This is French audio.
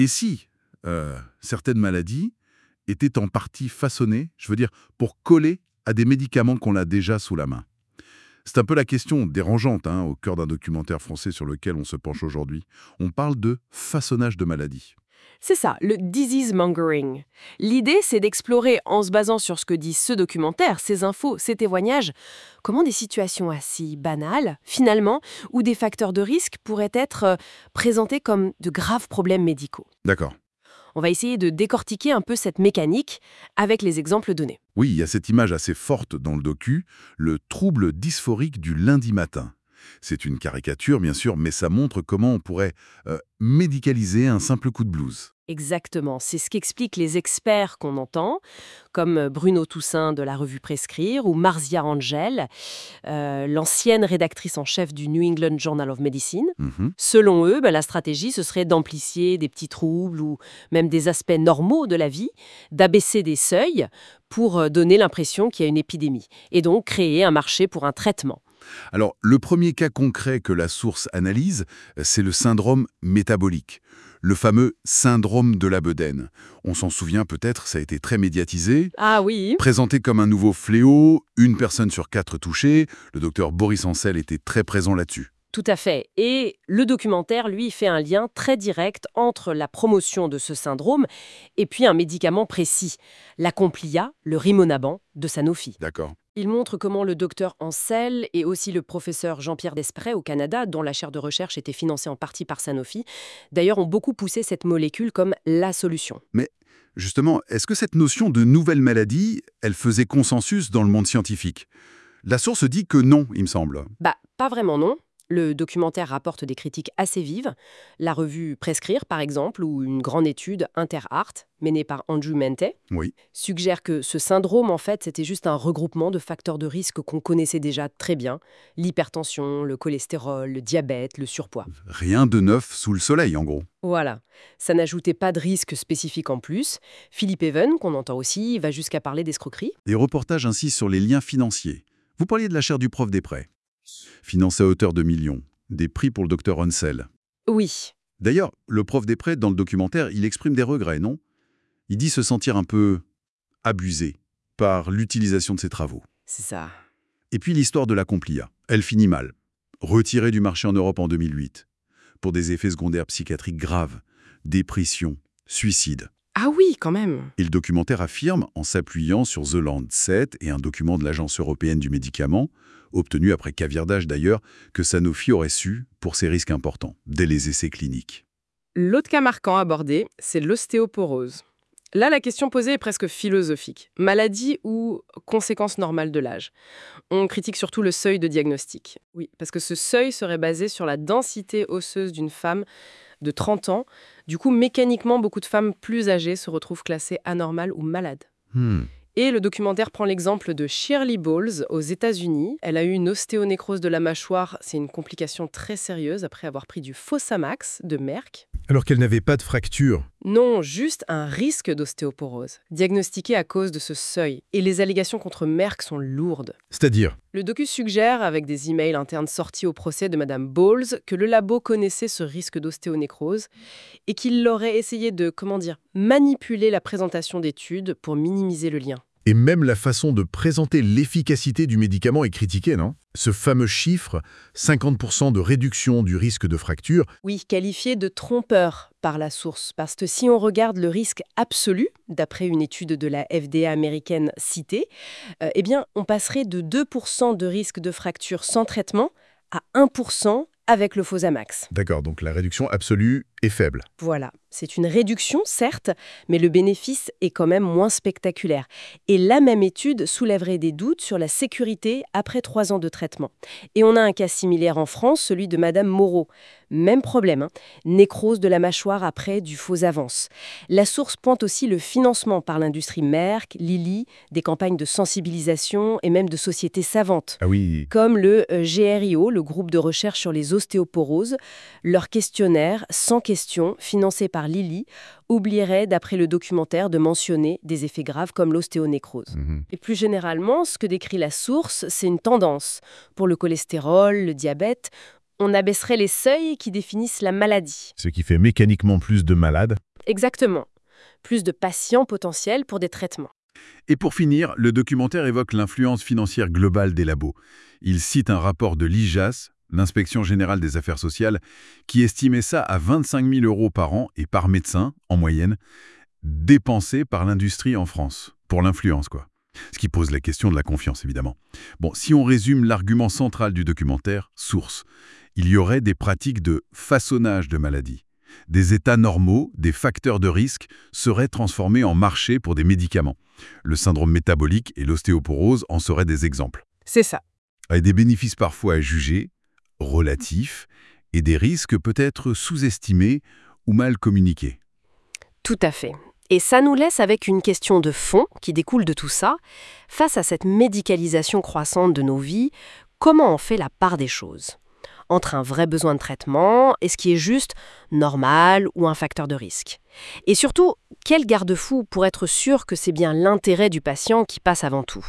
Et si certaines maladies étaient en partie façonnées, je veux dire, pour coller à des médicaments qu'on a déjà sous la main? C'est un peu la question dérangeante au cœur d'un documentaire français sur lequel on se penche aujourd'hui. On parle de façonnage de maladies. C'est ça, le disease mongering. L'idée, c'est d'explorer, en se basant sur ce que dit ce documentaire, ces infos, ces témoignages, comment des situations assez banales, finalement, ou des facteurs de risque pourraient être présentés comme de graves problèmes médicaux. D'accord. On va essayer de décortiquer un peu cette mécanique avec les exemples donnés. Oui, il y a cette image assez forte dans le docu, le trouble dysphorique du lundi matin. C'est une caricature, bien sûr, mais ça montre comment on pourrait médicaliser un simple coup de blues. Exactement, c'est ce qu'expliquent les experts qu'on entend, comme Bruno Toussaint de la revue Prescrire ou Marzia Angel, l'ancienne rédactrice en chef du New England Journal of Medicine. Mhm. Selon eux, la stratégie, ce serait d'amplifier des petits troubles ou même des aspects normaux de la vie, d'abaisser des seuils pour donner l'impression qu'il y a une épidémie, et donc créer un marché pour un traitement. Alors, le premier cas concret que la source analyse, c'est le syndrome métabolique, le fameux syndrome de la bedaine. On s'en souvient peut-être, ça a été très médiatisé. Ah oui. Présenté comme un nouveau fléau, une personne sur 4 touchée, le docteur Boris Ancel était très présent là-dessus. Tout à fait. Et le documentaire, lui, fait un lien très direct entre la promotion de ce syndrome et puis un médicament précis, la Complia, le Rimonabant de Sanofi. D'accord. Il montre comment le docteur Ancel et aussi le professeur Jean-Pierre Desprez au Canada, dont la chaire de recherche était financée en partie par Sanofi, d'ailleurs ont beaucoup poussé cette molécule comme la solution. Mais justement, est-ce que cette notion de nouvelle maladie, elle faisait consensus dans le monde scientifique? La source dit que non, il me semble. Pas vraiment non. Le documentaire rapporte des critiques assez vives. La revue Prescrire, par exemple, ou une grande étude InterArt, menée par Andrew Mente, Oui. suggère que ce syndrome, en fait, c'était juste un regroupement de facteurs de risque qu'on connaissait déjà très bien. L'hypertension, le cholestérol, le diabète, le surpoids. Rien de neuf sous le soleil, en gros. Voilà. Ça n'ajoutait pas de risque spécifique en plus. Philippe Even, qu'on entend aussi, va jusqu'à parler d'escroquerie. Des reportages insistent sur les liens financiers. Vous parliez de la chaire du prof des prêts. Financée à hauteur de millions. Des prix pour le docteur Ancel. Oui, D'ailleurs, le prof des prêts, dans le documentaire, il exprime des regrets, non? Il dit se sentir un peu abusé par l'utilisation de ses travaux. c'est ça. Et puis l'histoire de la Complia. Elle finit mal. Retirée du marché en Europe en 2008. Pour des effets secondaires psychiatriques graves. Dépression, suicide. Ah oui, quand même. Et le documentaire affirme, en s'appuyant sur The Lancet et un document de l'Agence européenne du médicament, obtenu après caviardage d'ailleurs, que Sanofi aurait su pour ces risques importants, dès les essais cliniques. L'autre cas marquant abordé, c'est l'ostéoporose. Là, la question posée est presque philosophique. Maladie ou conséquence normale de l'âge? On critique surtout le seuil de diagnostic. Oui, parce que ce seuil serait basé sur la densité osseuse d'une femme de 30 ans. Du coup, mécaniquement, beaucoup de femmes plus âgées se retrouvent classées anormales ou malades. Hmm. Et le documentaire prend l'exemple de Shirley Bowles aux États-Unis. Elle a eu une ostéonécrose de la mâchoire. C'est une complication très sérieuse après avoir pris du Fosamax de Merck. Alors qu'elle n'avait pas de fracture. Non, juste un risque d'ostéoporose, diagnostiqué à cause de ce seuil. Et les allégations contre Merck sont lourdes. C'est-à-dire, Le docu suggère, avec des emails internes sortis au procès de Madame Bowles, que le labo connaissait ce risque d'ostéonécrose et qu'il aurait essayé de, manipuler la présentation d'études pour minimiser le lien. et même la façon de présenter l'efficacité du médicament est critiquée, non? Ce fameux chiffre, 50% de réduction du risque de fracture, Oui, qualifié de trompeur par la source, parce que si on regarde le risque absolu, d'après une étude de la FDA américaine citée, on passerait de 2% de risque de fracture sans traitement à 1% avec le Fosamax. d'accord, donc la réduction absolue est faible. Voilà, c'est une réduction, certes, mais le bénéfice est quand même moins spectaculaire. Et la même étude soulèverait des doutes sur la sécurité après 3 ans de traitement. Et on a un cas similaire en France, celui de Madame Moreau. Même problème, nécrose de la mâchoire après du Fosavance. La source pointe aussi le financement par l'industrie Merck, Lilly, des campagnes de sensibilisation et même de sociétés savantes. Ah oui, Comme le GRIO, le groupe de recherche sur les ostéoporoses. Leur questionnaire, sans question, financé par Lilly, oublierait, d'après le documentaire, de mentionner des effets graves comme l'ostéonécrose. Et plus généralement, ce que décrit la source, c'est une tendance. Pour le cholestérol, le diabète, on abaisserait les seuils qui définissent la maladie. ce qui fait mécaniquement plus de malades. Exactement. Plus de patients potentiels pour des traitements. Et pour finir, le documentaire évoque l'influence financière globale des labos. Il cite un rapport de l'IGAS, l'Inspection générale des affaires sociales, qui estimait ça à 25 000 € par an et par médecin, en moyenne, dépensés par l'industrie en France. Pour l'influence, quoi. Ce qui pose la question de la confiance, évidemment. Bon, si on résume l'argument central du documentaire, source, il y aurait des pratiques de façonnage de maladies. Des états normaux, des facteurs de risque, seraient transformés en marché pour des médicaments. Le syndrome métabolique et l'ostéoporose en seraient des exemples. C'est ça. Avec des bénéfices parfois à juger, relatifs, et des risques peut-être sous-estimés ou mal communiqués. Tout à fait. Et ça nous laisse avec une question de fond qui découle de tout ça. Face à cette médicalisation croissante de nos vies, comment on fait la part des choses entre un vrai besoin de traitement et ce qui est juste normal ou un facteur de risque? Et surtout, quel garde-fou pour être sûr que c'est bien l'intérêt du patient qui passe avant tout?